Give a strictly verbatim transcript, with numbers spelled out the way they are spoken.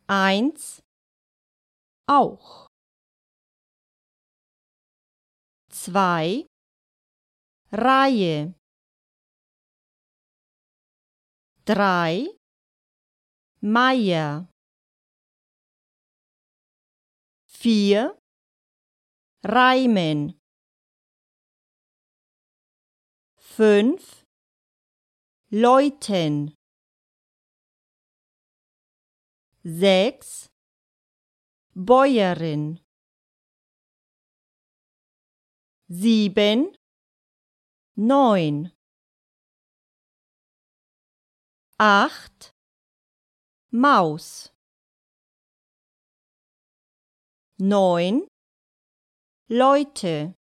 Eins auch. Zwei Reihe. Drei Meier. Vier Reimen. Fünf Leuten. Sechs Bäuerin. Sieben neun. Acht Maus. Neun Leute.